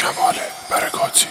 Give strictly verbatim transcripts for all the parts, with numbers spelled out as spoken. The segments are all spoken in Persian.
کمال برکاتی.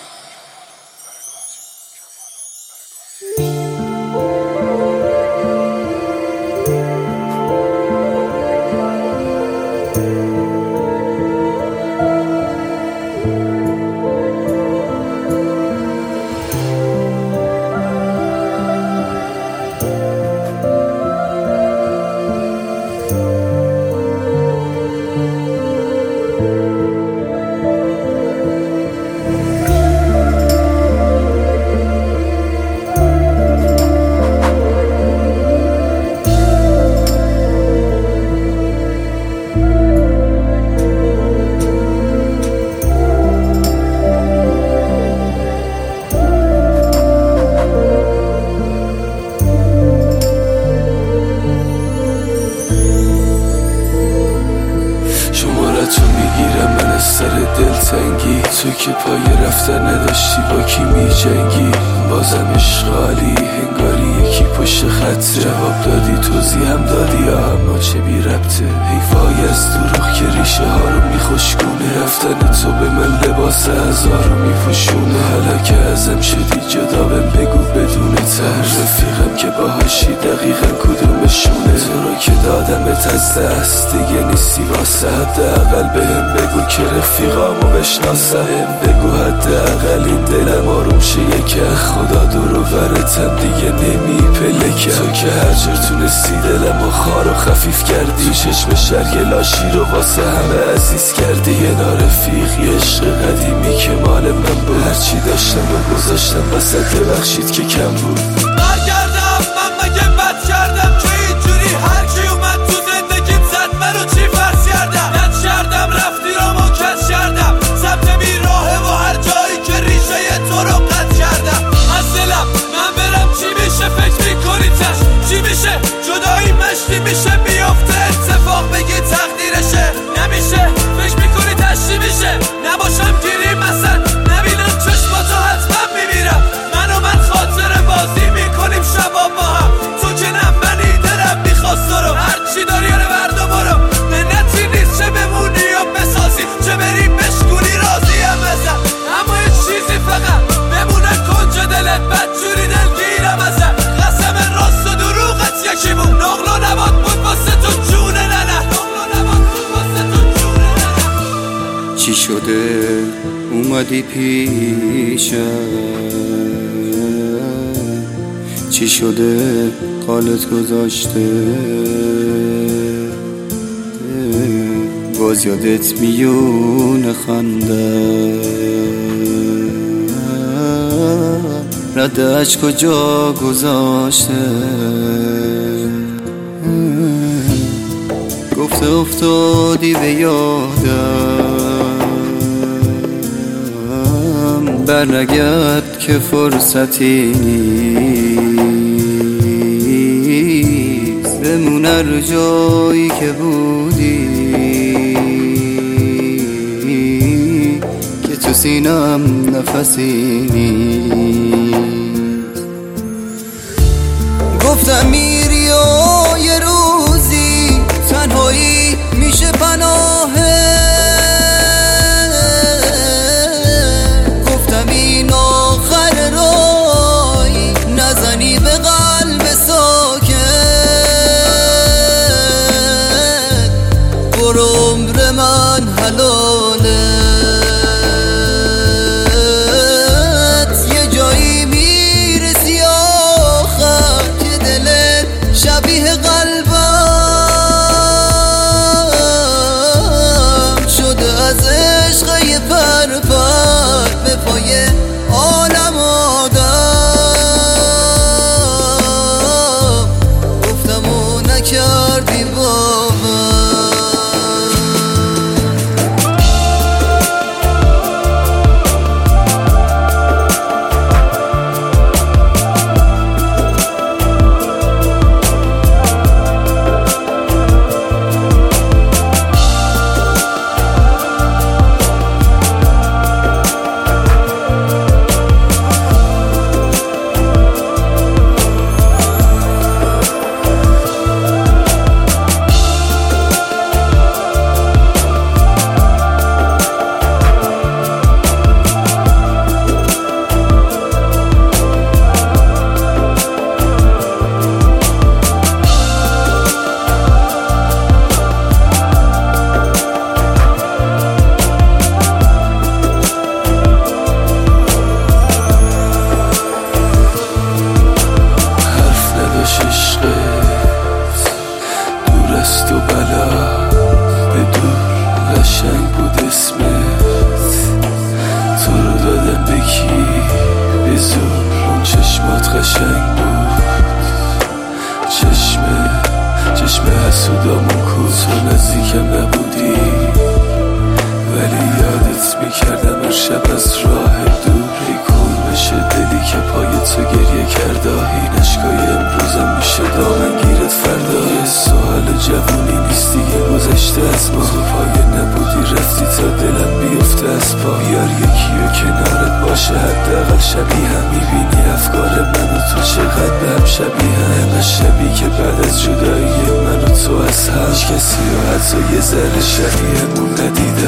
تو میگیرم من از سر دلتنگی، تو که پای رفتن نداشتی با کی میجنگی. بازم اشغالی هنگاری یکی پشت خط جواب دادی توضیح هم دادی اما چه بی ربطه. حیفای از دروغ که ریشه ها رو میخشکونه، رفتن تو به من لباس هزار رو میپوشونه. حالا که ازم شدی جدا بهم بگو بدون تر، رفیقم که باهاشی دقیقا کدومشونه. تو رو که دادمت از دست دیگه نیستی واسه، حداقل بهم بگو که رفیقامو بشناسم. بگو حداقل این دلم آروم شه یکه، خدا دور و برتم دیگه نمی پلکم. تو که هر جور تونستی دلمو خار و خفیف کردی، چشم شرگلاشی رو واسه همه عزیز کردی. یه نارفیق یه عشق قدیمی که مال من بود، هرچی داشتم و گذاشتم وسط ببخشید که کم بود. برگردم من مگه بد کردم که اینجوری هر کی اومد تو زندگیم زد منو چی فرض کردم؟ نت کردم رفتی رو موکت کردم، سمت بیراهه و هر جایی که ریشه تو رو قطع کردم. از دلم من برم چی میشه فکر میکنی تش چی میشه؟ جدایی مشتی میشه بیافته اتفاق بگی تقدیرشه. نمیشه فکر میکنی تش چی میشه؟ نباشم گیریم اصلا نبینم چشماتو حتما میمیرم. من و من خاطر بازی میکنیم شبا با هم، تو که نه منی دلم میخواست رو هرچی داری یاره بردا برو. منتی نیست چه بمونی و بسازی چه بری بشکونی راضیم ازم، اما یه چیزی فقط بمونه کنج دلت بدجوری دلگیرم ازم. قسم راست و دروغت یکی بود، نقل و نبات بود واسه تو جون ننه، نقل و نبات بود واسه تو جون ننه. چی شده اومدی پیشم، چی شده قالت گذاشته، باز یادت میونه خنده، ردش کجا گذاشته. گفته افتادی به یادم، برنگرد که فرصتی نیست، بمونه رو جایی که بودی که تو سینم نفسی نیست. گفتم میری و یه روزی تنهایی میشه پناهه، عمر من حلالت یه جایی میرسی آخر که دلت قشنگ بود. چشمه چشم حسودامون کو، تو نزدیکم نبودی ولی یادت میکردم هر شب از راه دور. ای کور بشه دلی که پای تو گریه کرده، این اشکای امروزم میشه دامنگیرت فردا. یه سوال جوونی نیست دیگه گذشته از ما، تو پایه نبودی رفتی تا دلم بیفته از پا. بیار یکی و کنارت باشه حداقل شبیه هم، میبینی افکار من و تو چقدر به هم شبیه هم. همه شبیه که بعد از جدایی من و تو از هم هیچ کسی رو حتی یه ذره شبیهمون ندیده.